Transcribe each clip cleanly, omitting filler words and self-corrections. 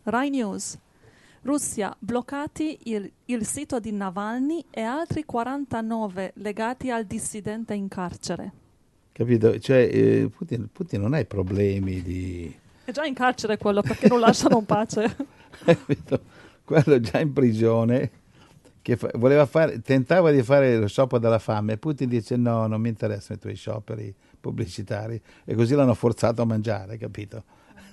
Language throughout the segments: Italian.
Rai News. Russia, bloccati il sito di Navalny e altri 49 legati al dissidente in carcere. Capito? Cioè, Putin non ha i problemi di... È già in carcere quello perché non lasciano in pace. Capito? Quello già in prigione, che tentava di fare lo sciopero della fame. Putin dice no, non mi interessano i tuoi scioperi pubblicitari. E così l'hanno forzato a mangiare, capito?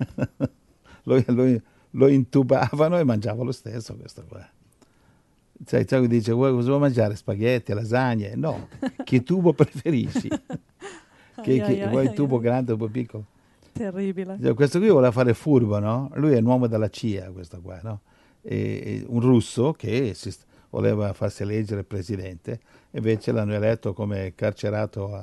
Lo intubavano e mangiava lo stesso questo qua. Cioè, dice, cosa vuoi mangiare? Spaghetti, lasagne? No, che tubo preferisci? Vuoi il tubo grande o il tubo piccolo? Terribile. Cioè, questo qui voleva fare furbo, no? Lui è un uomo della CIA, questo qua, no? Un russo che voleva farsi eleggere presidente, invece l'hanno eletto come carcerato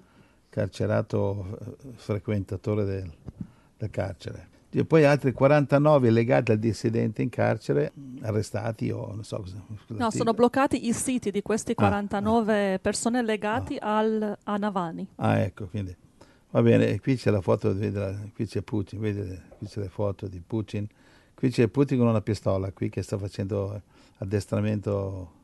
frequentatore del carcere. E poi altri 49 legati al dissidente in carcere, arrestati o non so cosa. No, sono bloccati i siti di questi 49 persone legati a Navalny. Ah, ecco, quindi va bene. E qui c'è la foto, qui c'è Putin, vedete, qui c'è le foto di Putin. Qui c'è Putin con una pistola, qui che sta facendo addestramento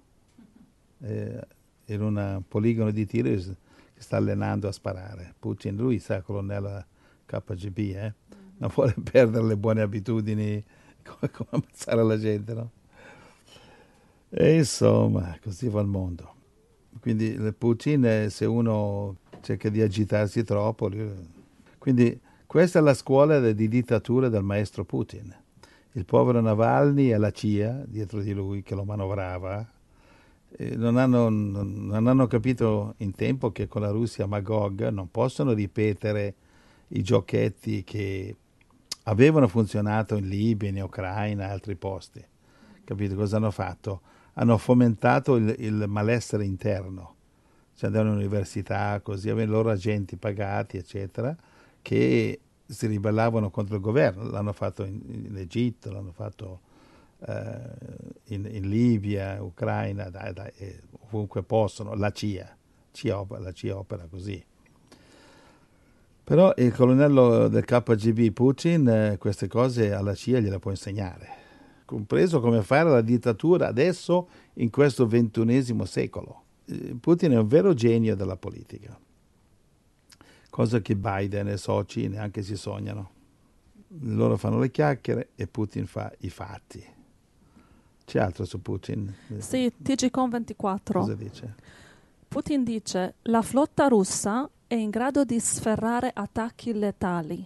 in un poligono di tiro che sta allenando a sparare. Putin, lui sa, colonnello KGB, non vuole perdere le buone abitudini, come ammazzare la gente, no? E insomma, così va il mondo. Quindi Putin, se uno cerca di agitarsi troppo... Quindi questa è la scuola di dittatura del maestro Putin. Il povero Navalny e la CIA dietro di lui che lo manovrava non hanno capito in tempo che con la Russia Magog non possono ripetere i giochetti che avevano funzionato in Libia, in Ucraina e altri posti. Capito cosa hanno fatto? Hanno fomentato il malessere interno. Cioè andavano all'università, così avevano i loro agenti pagati, eccetera, che si ribellavano contro il governo. L'hanno fatto in Egitto, l'hanno fatto in Libia, Ucraina, ovunque possono. La CIA opera così. Però il colonnello del KGB Putin queste cose alla CIA gliele può insegnare, compreso come fare la dittatura adesso in questo XXI secolo. Putin è un vero genio della politica, cosa che Biden e soci neanche si sognano. Loro fanno le chiacchiere e Putin fa i fatti. C'è altro su Putin? Sì, TGCon24. Cosa dice? Putin dice: la flotta russa è in grado di sferrare attacchi letali.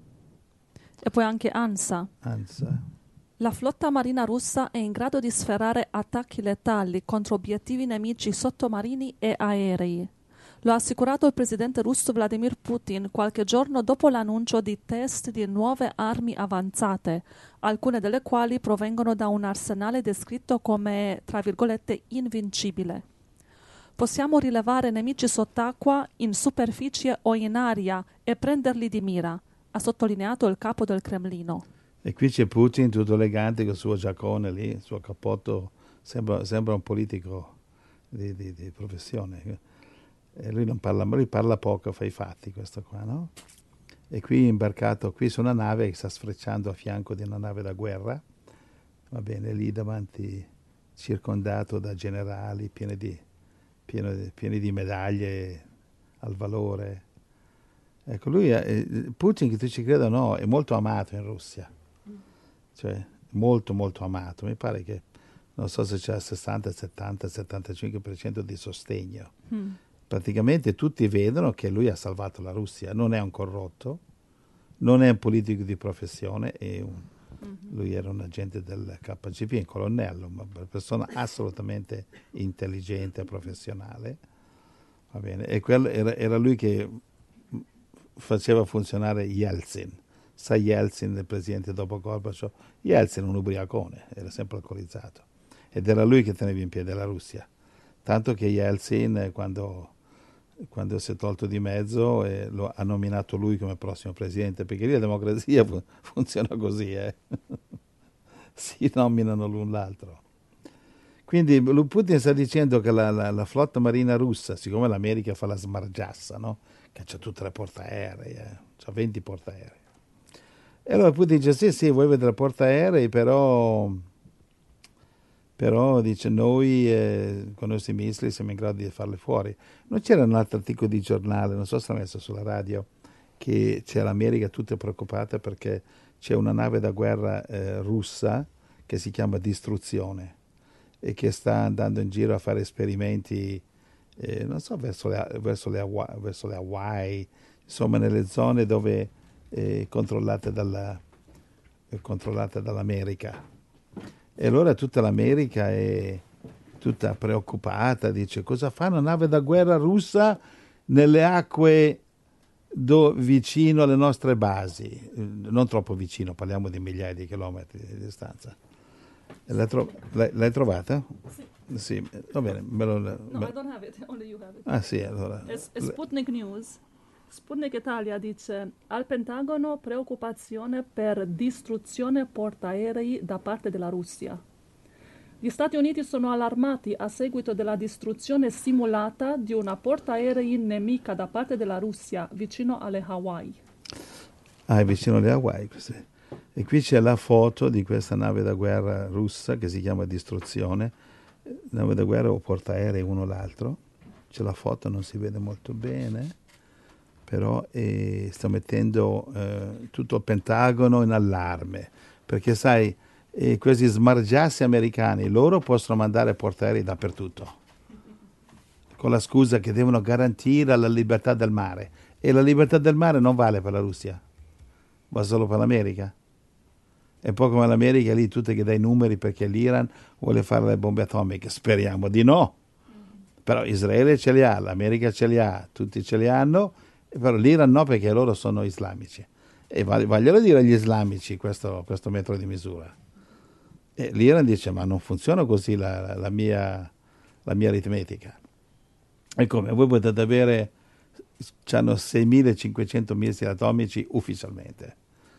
E poi anche ANSA. La flotta marina russa è in grado di sferrare attacchi letali contro obiettivi nemici sottomarini e aerei. Lo ha assicurato il presidente russo Vladimir Putin qualche giorno dopo l'annuncio di test di nuove armi avanzate, alcune delle quali provengono da un arsenale descritto come, tra virgolette, invincibile. Possiamo rilevare nemici sott'acqua, in superficie o in aria e prenderli di mira, ha sottolineato il capo del Cremlino. E qui c'è Putin tutto elegante con il suo giaccone lì, il suo cappotto, sembra un politico di professione. E lui non parla, lui parla poco, fa i fatti questo qua, no? E qui imbarcato qui su una nave che sta sfrecciando a fianco di una nave da guerra, va bene, lì davanti circondato da generali pieni di medaglie al valore. Ecco, lui, Putin, che tu ci creda o no, è molto amato in Russia, cioè molto molto amato. Mi pare che, non so se c'è il 60, 70, 75% di sostegno. Praticamente tutti vedono che lui ha salvato la Russia, non è un corrotto, non è un politico di professione, lui era un agente del KGB, un colonnello, ma una persona assolutamente intelligente e professionale. Va bene. E quello era lui che faceva funzionare Yeltsin. Sa Yeltsin, il presidente dopo Gorbaciov? Yeltsin è un ubriacone, era sempre alcolizzato. Ed era lui che teneva in piedi la Russia. Tanto che Yeltsin, quando si è tolto di mezzo, ha nominato lui come prossimo presidente, perché lì la democrazia funziona così, si nominano l'un l'altro. Quindi Putin sta dicendo che la flotta marina russa, siccome l'America fa la smargiassa, no? Che c'ha tutte le portaerei, c'ha 20 portaerei, E allora Putin dice sì, voi avete la portaerei, però dice noi con i nostri missili siamo in grado di farle fuori. Non c'era un altro articolo di giornale, non so se l'ha messo sulla radio, che c'è l'America tutta preoccupata perché c'è una nave da guerra russa che si chiama Distruzione e che sta andando in giro a fare esperimenti, non so, verso le Hawaii, insomma nelle zone dove controllate dall'America. E allora tutta l'America è tutta preoccupata, dice cosa fa una nave da guerra russa nelle acque vicino alle nostre basi, non troppo vicino, parliamo di migliaia di chilometri di distanza. L'hai trovata? Sì. Sì, va bene. No, I don't have it, only you have it. Ah sì, allora. Sputnik News. Sputnik Italia dice al Pentagono preoccupazione per distruzione portaerei da parte della Russia. Gli Stati Uniti sono allarmati a seguito della distruzione simulata di una portaerei nemica da parte della Russia vicino alle Hawaii. Ah, è vicino alle Hawaii. E qui c'è la foto di questa nave da guerra russa che si chiama Distruzione. Nave da guerra o portaerei uno o l'altro. C'è la foto, non si vede molto bene, però sta mettendo tutto il Pentagono in allarme, perché sai, questi smargiassi americani, loro possono mandare portaerei dappertutto, con la scusa che devono garantire la libertà del mare. E la libertà del mare non vale per la Russia, va solo per l'America. È un po' come l'America lì, tutte che dai numeri perché l'Iran vuole fare le bombe atomiche. Speriamo di no. Però Israele ce li ha, l'America ce li ha, tutti ce li hanno, però l'Iran no perché loro sono islamici. E vogliono dire agli islamici questo metro di misura. E l'Iran dice ma non funziona così la mia aritmetica. E come? Voi potete avere, hanno 6.500 missili atomici ufficialmente.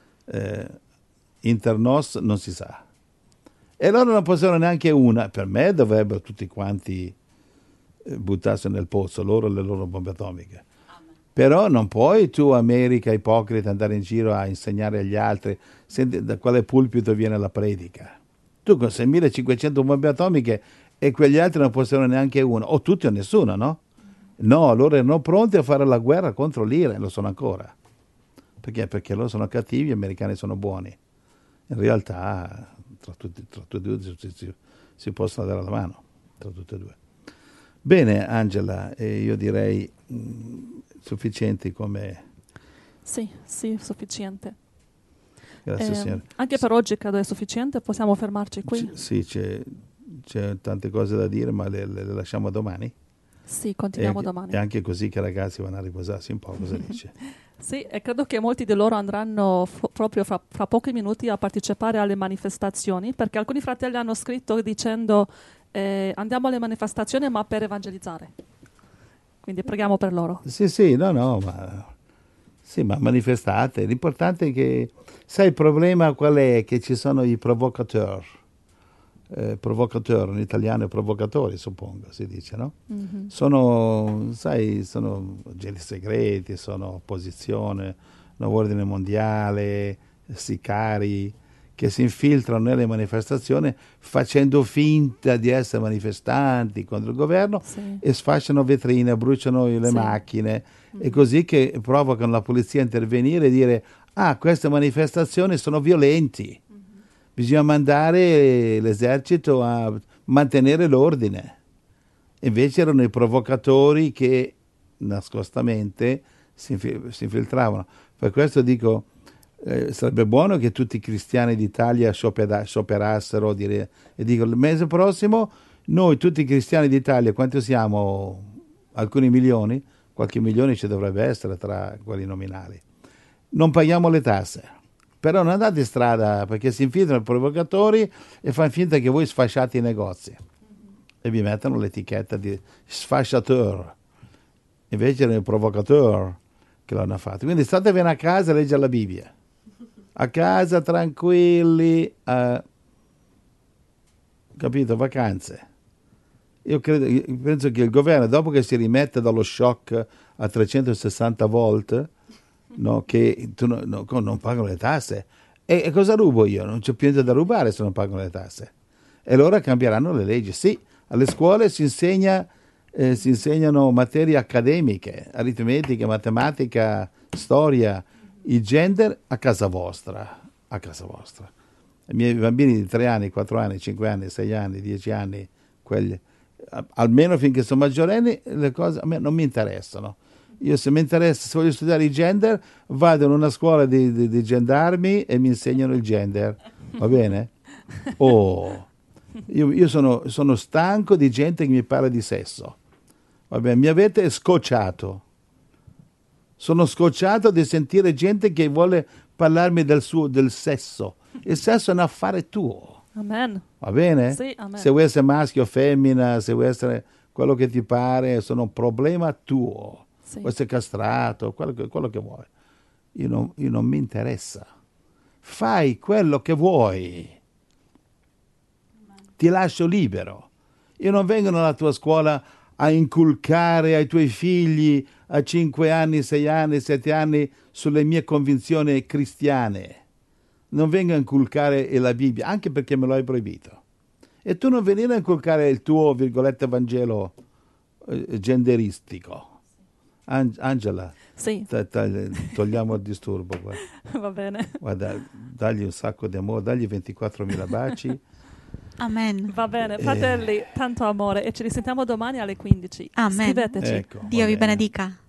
Internos non si sa. E loro non possono neanche una. Per me dovrebbero tutti quanti buttarsi nel pozzo, loro e le loro bombe atomiche. Però non puoi tu, America, ipocrita, andare in giro a insegnare agli altri da quale pulpito viene la predica. Tu con 6.500 bombe atomiche e quegli altri non possono neanche una, o tutti o nessuno, no? No, loro erano pronti a fare la guerra contro l'Iran, lo sono ancora. Perché? Perché loro sono cattivi, gli americani sono buoni. In realtà tra tutti e due si possono dare la mano, tra tutti e due. Bene, Angela, io direi sufficienti come... Sì, sufficiente. Grazie, signora. Anche per oggi credo è sufficiente, possiamo fermarci qui? Sì, c'è tante cose da dire, ma le lasciamo domani? Sì, continuiamo domani. E anche così che i ragazzi vanno a riposarsi un po', cosa dice? Sì, e credo che molti di loro andranno proprio fra pochi minuti a partecipare alle manifestazioni, perché alcuni fratelli hanno scritto dicendo andiamo alle manifestazioni ma per evangelizzare. Quindi preghiamo per loro. Sì, ma manifestate. L'importante è che, sai, il problema qual è? Che ci sono i provocateur. Provocateur in italiano è provocatori, suppongo, si dice, no? Mm-hmm. Sono agenti segreti, sono opposizione, nuovo ordine mondiale, sicari, che si infiltrano nelle manifestazioni facendo finta di essere manifestanti contro il governo, sì, e sfasciano vetrine, bruciano le macchine, e così che provocano la polizia a intervenire e dire queste manifestazioni sono violenti. Bisogna mandare l'esercito a mantenere l'ordine. Invece erano i provocatori che nascostamente si infiltravano. Per questo dico, sarebbe buono che tutti i cristiani d'Italia scioperassero e dico il mese prossimo noi tutti i cristiani d'Italia, quanti siamo? Alcuni milioni? Qualche milione ci dovrebbe essere tra quelli nominali. Non paghiamo le tasse. Però non andate in strada perché si infiltrano i provocatori e fanno finta che voi sfasciate i negozi e vi mettono l'etichetta di sfasciateur. Invece erano i provocateur che l'hanno fatto. Quindi statevene a casa a leggere la Bibbia. A casa, tranquilli, capito? Vacanze. Io penso che il governo, dopo che si rimette dallo shock a 360 volt, no, che non pagano le tasse. E cosa rubo io? Non c'è più niente da rubare se non pagano le tasse. E allora cambieranno le leggi. Sì, alle scuole si insegnano materie accademiche, aritmetica, matematica, storia, il gender a casa vostra. A casa vostra. I miei bambini di 3 anni, 4 anni, 5 anni, 6 anni, 10 anni, quelli, almeno finché sono maggiorenni, le cose a me non mi interessano. Io se mi interessa, se voglio studiare il gender, vado in una scuola di gendarmi e mi insegnano il gender. Va bene? Oh, io sono stanco di gente che mi parla di sesso. Va bene, mi avete scocciato. Sono scocciato di sentire gente che vuole parlarmi del sesso. Il sesso è un affare tuo. Amen. Va bene? Sì, amen. Se vuoi essere maschio o femmina, se vuoi essere quello che ti pare, sono un problema tuo. Sì. Vuoi essere castrato, quello che vuoi. Io non mi interessa. Fai quello che vuoi. Ti lascio libero. Io non vengo nella tua scuola a inculcare ai tuoi figli a 5 anni, 6 anni, 7 anni sulle mie convinzioni cristiane. Non vengo a inculcare la Bibbia, anche perché me lo hai proibito. E tu non venire a inculcare il tuo, virgolette, Vangelo genderistico. Angela, Sì. togliamo il disturbo qua. Va bene. Guarda, dagli un sacco di amore, dagli 24.000 baci. Amen. Va bene, fratelli, tanto amore e ci risentiamo domani alle 15. Amen. Scriveteci. Ecco, Dio vi benedica.